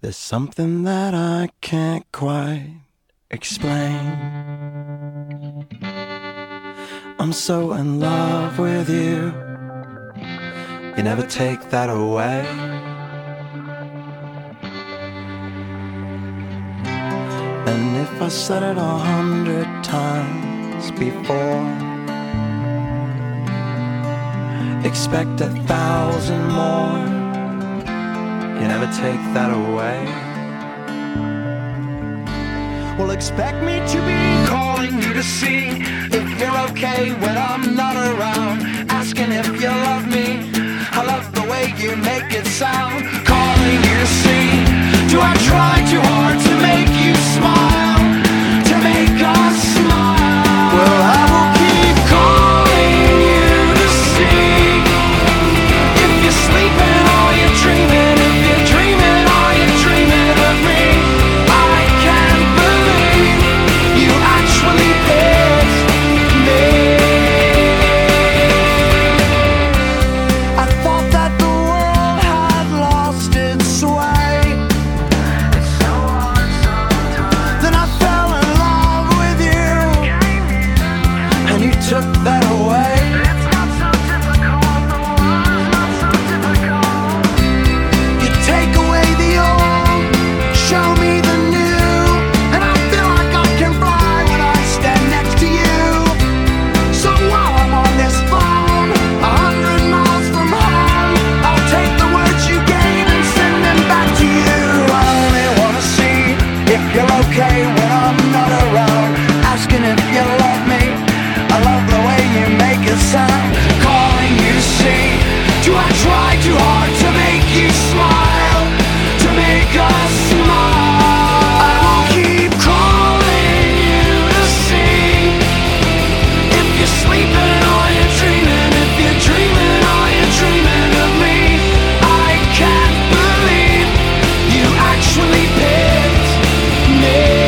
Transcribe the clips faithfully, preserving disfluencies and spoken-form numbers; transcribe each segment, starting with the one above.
There's something that I can't quite explain. I'm so in love with you. You never take that away. And if I said it a hundred times before, expect a thousand more. You never take that away. Well, expect me to be calling you to see if you're okay when I'm not around, asking if you love me. I love the way you make it sound. Calling you to see, do I try too hard to make you smile, to make us smile? Well, I will keep calling you to see if you're sleeping or you're dreaming. If you're dreaming or you're dreaming of me, I can't believe you actually pissed me. I thought that the world had lost its way. It's so hard sometimes. Then I fell in love with you, and you took that away. It's not so difficult, the world's not so difficult. You take away the old, show me the new, and I feel like I can fly when I stand next to you. So while I'm on this phone, a hundred miles from home, I'll take the words you gave and send them back to you. I only wanna see if you're okay when I'm not around, asking if you love me. I love the way you make it sound. Calling you to see, do I try too hard to make you smile, to make us smile? I will keep calling you to see if you're sleeping or you're dreaming. If you're dreaming or you're dreaming of me, I can't believe you actually picked me.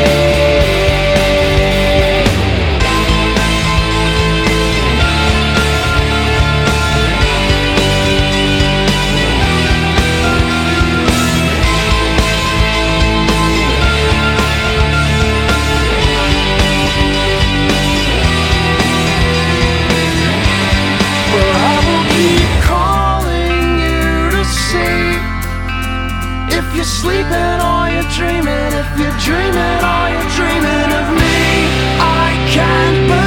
Well, I will keep calling you to see if you're sleeping or you're dreaming. If you're dreaming or you're dreaming of me, I can't believe